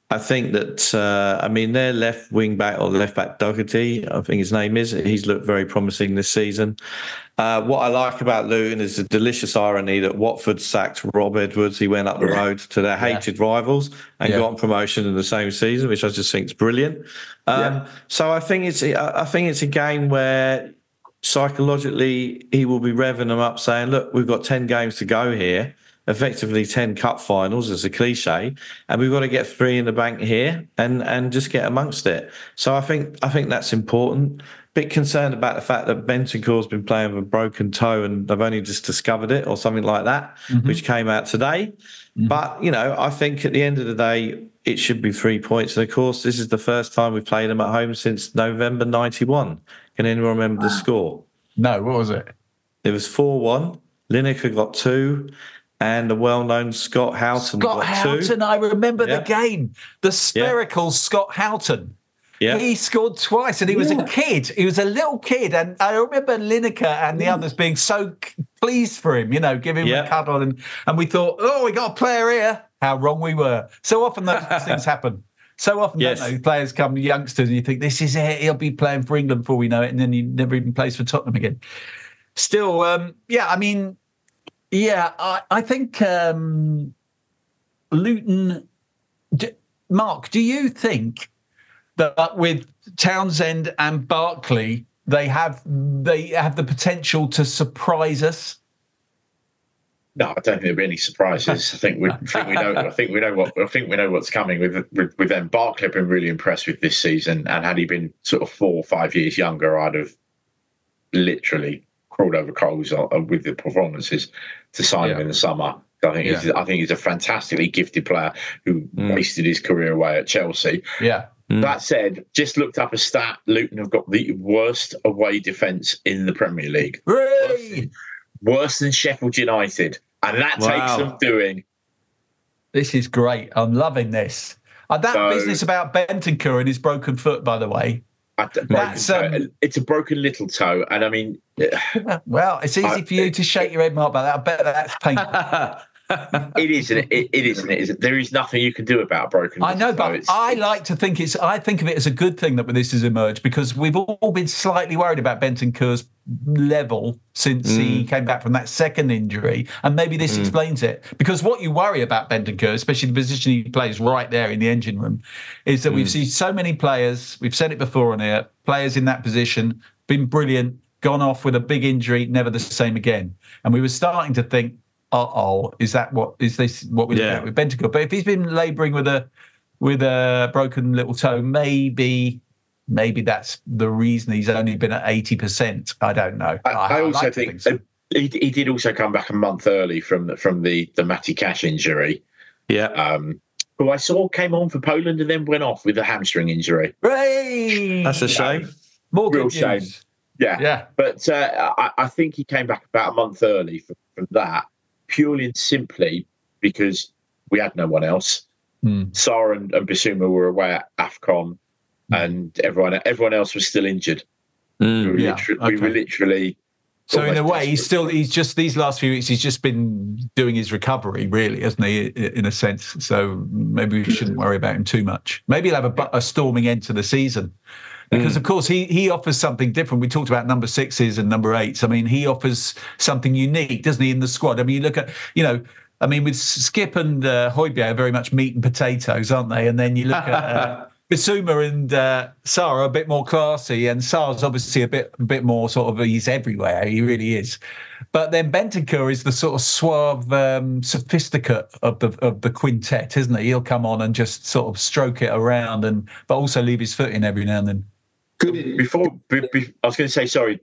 I think that, uh, I mean, their left wing back or left back Doherty, I think his name is, he's looked very promising this season. Uh, what I like about Luton is the delicious irony that Watford sacked Rob Edwards. He went up the road to their hated yeah. rivals and yeah. got promotion in the same season, which I just think is brilliant. Um, yeah. So I think it's I think it's a game where psychologically he will be revving them up, saying, "Look, we've got ten games to go here." Effectively ten cup finals as a cliche, and we've got to get three in the bank here and and just get amongst it. So I think I think that's important. Bit concerned about the fact that Bentancur's been playing with a broken toe and they've only just discovered it or something like that, mm-hmm. which came out today. Mm-hmm. But, you know, I think at the end of the day, it should be three points. And of course, this is the first time we've played them at home since November ninety-one. Can anyone remember wow. the score? No, what was it? It was four one. Lineker got two. And the well-known Scott Houghton Scott got Houghton, two. I remember yeah. the game. The spherical yeah. Scott Houghton. Yeah. He scored twice and he was yeah. a kid. He was a little kid. And I remember Lineker and the mm. others being so pleased for him, you know, giving him yeah. a cuddle. And, and we thought, oh, we got a player here. How wrong we were. So often those things happen. So often, yes. don't know, players come, youngsters, and you think, this is it. He'll be playing for England before we know it. And then he never even plays for Tottenham again. Still, um, yeah, I mean... Yeah, I, I think um, Luton... D- Mark, do you think that with Townsend and Barkley, they have they have the potential to surprise us? No, I don't think there'll be any surprises. I think we I think we know. I think we know what. I think we know what's coming with with, with them. Barkley have been really impressed with this season, and had he been sort of four or five years younger, I'd have literally crawled over coals with the performances to sign yeah. him in the summer. I think yeah. he's, I think he's a fantastically gifted player who mm. wasted his career away at Chelsea. Yeah. Mm. That said, just looked up a stat. Luton have got the worst away defence in the Premier League. Worse, worse than Sheffield United, and that wow. takes some doing. This is great. I'm loving this. Uh, that so, business about Bentancur and his broken foot, by the way. That's, um, it's a broken little toe, and I mean, well, it's easy I, for you to shake your head, Mark, about that. I bet that's painful. It is, isn't it? It, it is, isn't it? Is it? There is nothing you can do about a broken. I know, but it's, I it's, like to think it's. I think of it as a good thing that this has emerged because we've all been slightly worried about Bentancur's level since mm. he came back from that second injury, and maybe this mm. explains it. Because what you worry about Bentancur, especially the position he plays right there in the engine room, is that mm. we've seen so many players. We've said it before on here. Players in that position been brilliant, gone off with a big injury, never the same again, and we were starting to think. Uh-oh, is that what is this what we're yeah. looking at with Bentancur? But if he's been labouring with a with a broken little toe, maybe maybe that's the reason he's only been at eighty percent. I don't know. I, I, I also like think, think so. he, he did also come back a month early from the, from the the Matty Cash injury. Yeah. Um, who I saw came on for Poland and then went off with a hamstring injury. Hey! That's a shame. More Real good shame. news. Yeah. Yeah. But uh, I, I think he came back about a month early from, from that. Purely and simply because we had no one else. Mm. Sarr and, and Bissouma were away at AFCON, mm. and everyone everyone else was still injured. Mm, we, were yeah, literally, okay. we were literally. So in a way, he's still he's just these last few weeks he's just been doing his recovery, really, hasn't he? In a sense, so maybe we shouldn't worry about him too much. Maybe he'll have a, a storming end to the season. Because, mm. of course, he he offers something different. We talked about number sixes and number eights. I mean, he offers something unique, doesn't he, in the squad? I mean, you look at, you know, I mean, with Skip and uh, Højbjerg are very much meat and potatoes, aren't they? And then you look at uh, Bissouma and uh, Sarr are a bit more classy, and Sarr's obviously a bit a bit more sort of, he's everywhere, he really is. But then Bentancur is the sort of suave um, sophisticate of the of the quintet, isn't he? He'll come on and just sort of stroke it around, and but also leave his foot in every now and then. Good. Before, be, be, I was going to say, sorry,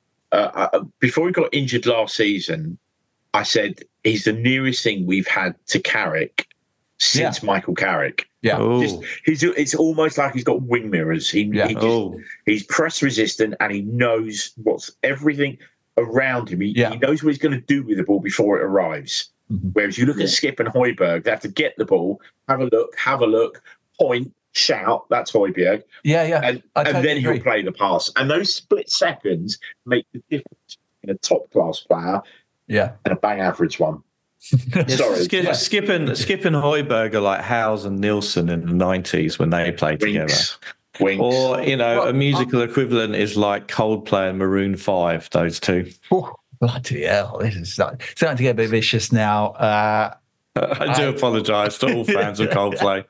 uh, uh, before he got injured last season, I said he's the nearest thing we've had to Carrick since yeah. Michael Carrick. Yeah. Just, he's, it's almost like he's got wing mirrors. He, yeah. he just, oh. He's press resistant and he knows what's everything around him. He, yeah. he knows what he's going to do with the ball before it arrives. Mm-hmm. Whereas you look yeah. at Skip and Højbjerg, they have to get the ball, have a look, have a look, point, shout, that's Højbjerg. Yeah, yeah. And, totally and then agree. he'll play the pass. And those split seconds make the difference in a top class player yeah. and a bang average one. Sorry. Skip, yeah. Skipping, skipping Heuberger like Howes and Nielsen in the nineties when they played Winks. together. Winks. Or, you know, Well, a musical equivalent is like Coldplay and Maroon five, those two. Oh, bloody hell. This is starting, starting to get a bit vicious now. Uh, I do I- apologise to all fans of Coldplay.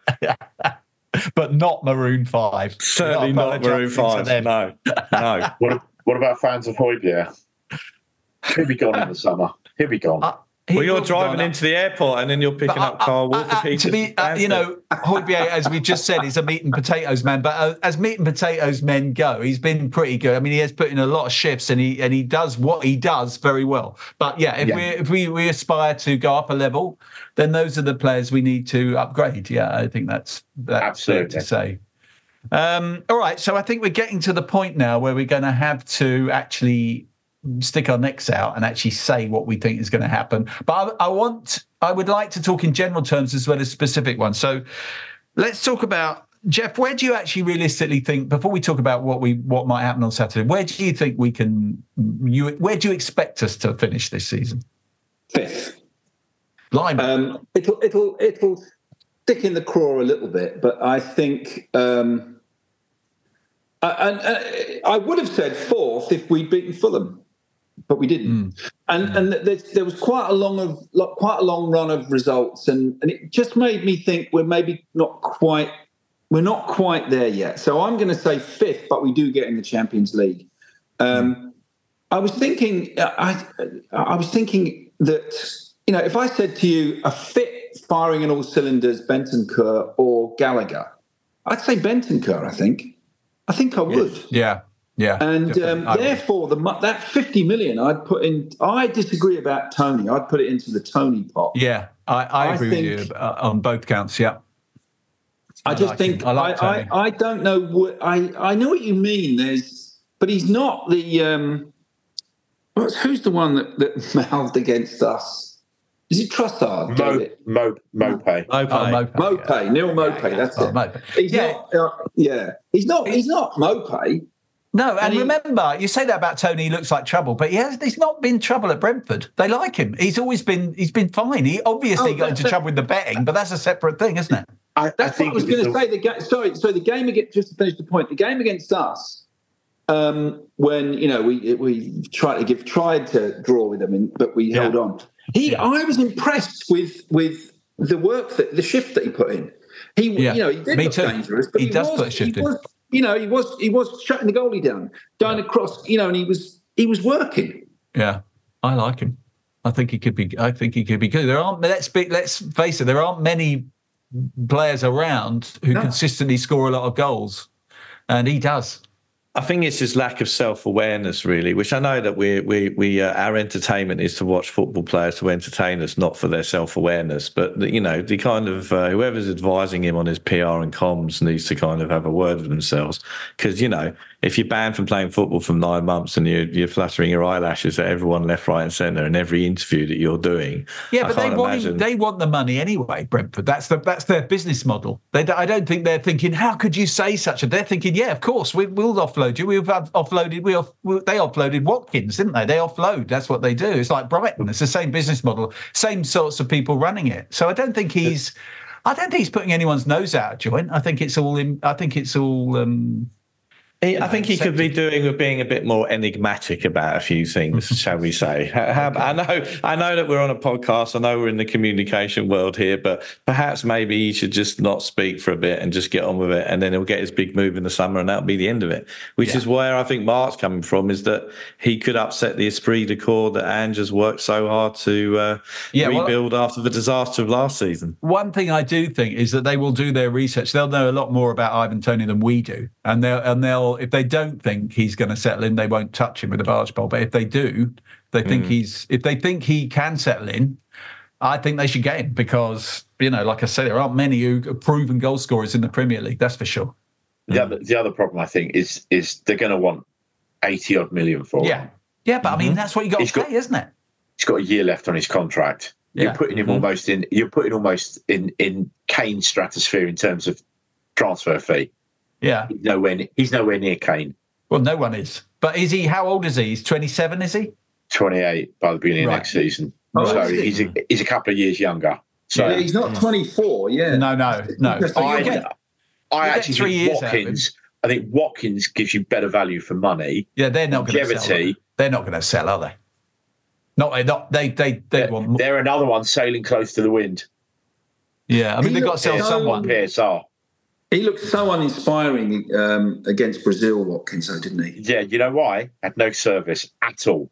but not Maroon five. Certainly not Maroon five. No, no. What, what about fans of Højbjerg? He'll be gone in the summer. He'll be gone. Uh, Well, you're driving into the airport and then you're picking But, up Carl uh, Walker uh, Peters. To be, uh, you know, Højbjerg, as we just said, is a meat and potatoes man. But uh, as meat and potatoes men go, he's been pretty good. I mean, he has put in a lot of shifts, and he and he does what he does very well. But yeah, if Yeah. we if we, we aspire to go up a level, then those are the players we need to upgrade. Yeah, I think that's that's Absolutely. fair to say. Um, all right, so I think we're getting to the point now where we're going to have to actually stick our necks out and actually say what we think is going to happen. But I, I want, I would like to talk in general terms as well as specific ones. So let's talk about, Jeff, where do you actually realistically think, before we talk about what we what might happen on Saturday, where do you think we can, you where do you expect us to finish this season? Fifth. Lime. Um, it'll it'll it'll stick in the craw a little bit, but I think um, I, I, I would have said fourth if we'd beaten Fulham, but we didn't. Mm. And and there, there was quite a long of quite a long run of results, and, and it just made me think we're maybe not quite we're not quite there yet. So I'm going to say fifth, but we do get in the Champions League. Um, mm. I was thinking I I was thinking that. You know, if I said to you a fit, firing on all cylinders, Bentancur or Gallagher, I'd say Bentancur, I think. I think I would. Yeah, yeah. And um, therefore, the that fifty million I'd put in, I disagree about Tony. I'd put it into the Tony pot. Yeah, I, I, I agree think, with you uh, on both counts, yeah. I, I just like think, I, like I, I, I don't know what, I, I know what you mean, There's, but he's not the, um, who's the one that, that mouthed against us? Is it Trossard? Mo, Mo, Mopay. Oh, Mopay. Mopay. Yeah. Neil Mopay. Yeah, yeah. That's oh, it. Mopay. He's yeah. not. Uh, yeah. He's not. He's not Mopay. No, and, and he, remember, you say that about Tony. He looks like trouble, but he has. He's not been trouble at Brentford. They like him. He's always been. He's been fine. He obviously oh, got into trouble with the betting, but that's a separate thing, isn't it? I, that's I think what I was going to say. The ga- sorry. So the game against. Just to finish the point, the game against us. Um, when you know we we tried to give tried to draw with them, in, but we yeah. held on. He, yeah. I was impressed with with the work that the shift that he put in. He, yeah. you know, he did Me look too. dangerous, but he, he does was, put a shift he in. was, you know, he was he was shutting the goalie down, going yeah. across, you know, and he was he was working. Yeah, I like him. I think he could be. I think he could be good. There aren't. Let's be. Let's face it. There aren't many players around who no. consistently score a lot of goals, and he does. I think it's his lack of self-awareness, really, which I know that we we we uh, our entertainment is to watch football players to entertain us, not for their self-awareness. But you know, the kind of uh, whoever's advising him on his P R and comms needs to kind of have a word with themselves, because you know, if you're banned from playing football for nine months and you're, you're fluttering your eyelashes at everyone left, right, and centre in every interview that you're doing, yeah, but they want imagine... they want the money anyway. Brentford, that's the that's their business model. They, I don't think they're thinking, how could you say such a? They're thinking, yeah, of course, we, we'll offload you. We've offloaded. We off, we, they offloaded Watkins, didn't they? They offload. That's what they do. It's like Brighton. It's the same business model, same sorts of people running it. So I don't think he's, I don't think he's putting anyone's nose out of joint. I think it's all in. I think it's all. Um, He, I think he could be doing with being a bit more enigmatic about a few things, shall we say? How, how, I know, I know that we're on a podcast. I know we're in the communication world here, but perhaps maybe he should just not speak for a bit and just get on with it, and then he'll get his big move in the summer, and that'll be the end of it. Which yeah. is where I think Mark's coming from, is that he could upset the esprit de corps that Ange has worked so hard to uh, yeah, rebuild well, after the disaster of last season. One thing I do think is that they will do their research. They'll know a lot more about Ivan Toney than we do, and they'll and they'll. If they don't think he's going to settle in, they won't touch him with a barge pole. But if they do, they think mm. he's. If they think he can settle in, I think they should get him, because you know, like I said, there aren't many who are proven goal scorers in the Premier League. That's for sure. The mm. other, the other problem I think is is they're going to want eighty odd million for yeah. him. Yeah, but mm-hmm. I mean that's what you got he's to pay, got, isn't it? He's got a year left on his contract. You're yeah. putting him mm-hmm. almost in. You're putting almost in in Kane's stratosphere in terms of transfer fee. Yeah, he's nowhere. He's nowhere near Kane. Well, no one is. But is he? How old is he? He's twenty-seven, is he? twenty-eight by the beginning right. of next season. Oh, so is he? he's a, he's a couple of years younger. So yeah, he's not twenty-four. Yeah, No, no, no. Interesting. I, get- I you get actually three think years out of him. Watkins. I think Watkins gives you better value for money. Yeah, they're not going to sell. Longevity. Are they? They're not going to sell, are they? Not they. Not they. They. They They're, want. More. they're another one sailing close to the wind. Yeah, I mean He they've got to looks sell so- someone. P S R. he looked so uninspiring um, against Brazil, Watkins, though, didn't he? Yeah, you know why? Had no service at all.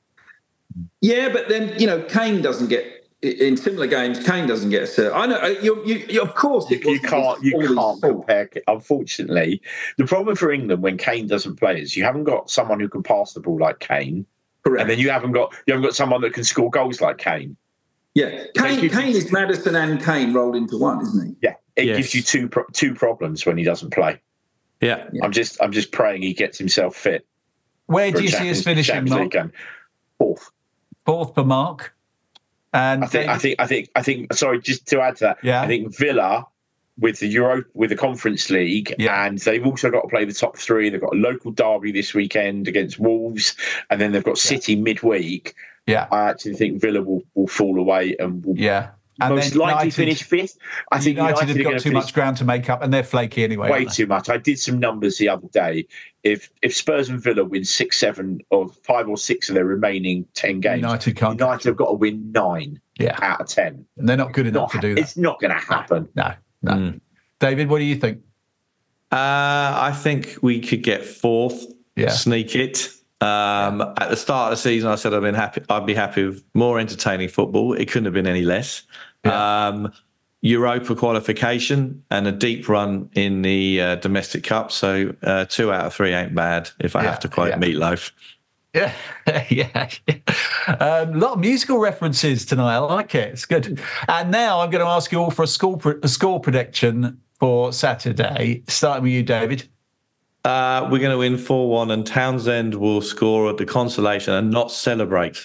Yeah, but then you know, Kane doesn't get in similar games. Kane doesn't get a serve. I know. You, you, you of course, it You wasn't can't. You all his can't fault. compare. Unfortunately, the problem for England when Kane doesn't play is you haven't got someone who can pass the ball like Kane, Correct. and then you haven't got you haven't got someone that can score goals like Kane. Yeah, Kane, you- Kane is Maddison and Kane rolled into one, isn't he? Yeah, it Yes. gives you two pro- two problems when he doesn't play. Yeah. I'm just I'm just praying he gets himself fit. Where for do a you see Champions- us finishing, Champions Mark? League game. Fourth. Fourth for Mark. And I think, David- I think, I think, I think. Sorry, just to add to that, Yeah. I think Villa with the Euro, with the Conference League, Yeah. and they've also got to play the top three. They've got a local derby this weekend against Wolves, and then they've got City midweek. Yeah, I actually think Villa will, will fall away and will yeah. And most then likely United, finish fifth. I think United, United, have are got going too to much ground to make up, and they're flaky anyway. way aren't they? too much. I did some numbers the other day. If if Spurs and Villa win six, seven, or five or six of their remaining ten games, United can't. United have got to win nine Yeah, out of ten. and they're not good enough Not- to do that. It's not going to happen. No, no. Mm. David, what do you think? Uh, I think we could get fourth. Yeah. Sneak it. Um, at the start of the season, I said I'd been happy. I'd be happy with more entertaining football. It couldn't have been any less. Yeah. Um, Europa qualification and a deep run in the uh, domestic cup. So uh, two out of three ain't bad. If I Yeah, have to quote yeah. Meatloaf. Yeah, yeah. Um, a lot of musical references tonight. I like it. It's good. And now I'm going to ask you all for a score, a score prediction for Saturday. Starting with you, David. Uh, we're going to win four one, and Townsend will score at the consolation and not celebrate.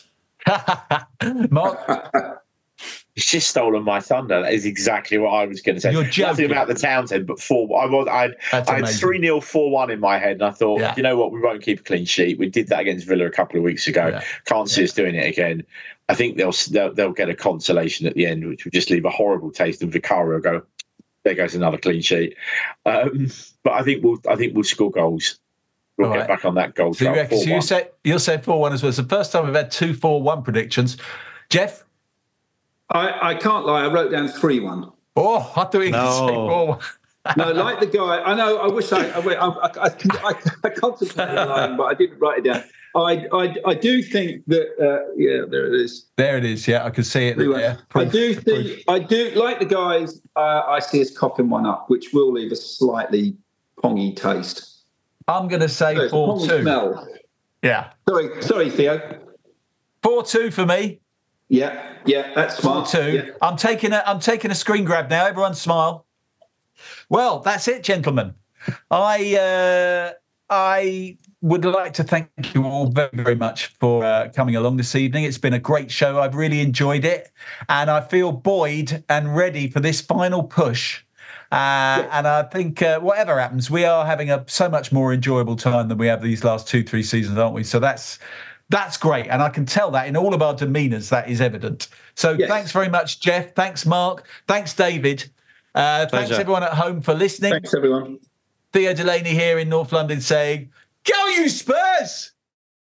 Mark. It's just stolen my thunder. That is exactly what I was going to say. You're Nothing joking. about the Townsend, but four. I was. I, That's I had amazing. three nil, four one in my head, and I thought, Yeah. you know what, we won't keep a clean sheet. We did that against Villa a couple of weeks ago. Yeah. Can't see us doing it again. I think they'll, they'll they'll get a consolation at the end, which will just leave a horrible taste. And Vicario will go, there goes another clean sheet. Um, but I think we'll I think we'll score goals. We'll All get right. back on that goal So you, trail. reckon, so you four one. say you'll say four one as well. It's the first time we've had two four one predictions. Jeff. I, I can't lie. I wrote down three one. Oh, I thought you could No. say four one. No, like the guy. I know. I wish I. I, I, I, I, I contemplated lying, but I didn't write it down. I, I, I do think that. Uh, yeah, there it is. There it is. Yeah, I can see it Three one. there. I Proof, do proof. think. I do like the guys. Uh, I see us coughing one up, which will leave a slightly pongy taste. I'm going to say So it's a four pongy two. smell. Yeah, Sorry, sorry, Theo. four two for me. Yeah, yeah, that's Four smart. two. Yeah. I'm taking a I'm taking a screen grab now. Everyone smile. Well, that's it, gentlemen. I uh, I would like to thank you all very, very much for uh, coming along this evening. It's been a great show. I've really enjoyed it, and I feel buoyed and ready for this final push. Uh, and I think uh, whatever happens, we are having a so much more enjoyable time than we have these last two, three seasons, aren't we? So that's that's great, and I can tell that in all of our demeanours. That is evident. So Yes. thanks very much, Jeff. Thanks, Mark. Thanks, David. Uh, thanks Pleasure. everyone at home for listening. Thanks, everyone. Theo Delaney here in North London saying, "Go you Spurs!"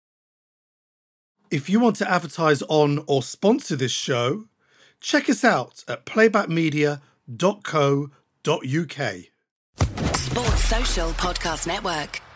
If you want to advertise on or sponsor this show, check us out at playback media dot co dot uk. Sports Social Podcast Network.